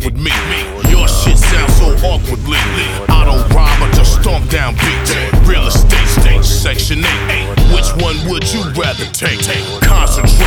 with me. Your shit sounds so awkwardly. I don't rhyme, I just stomp down beats. Real estate state, section 8. Which one would you rather take?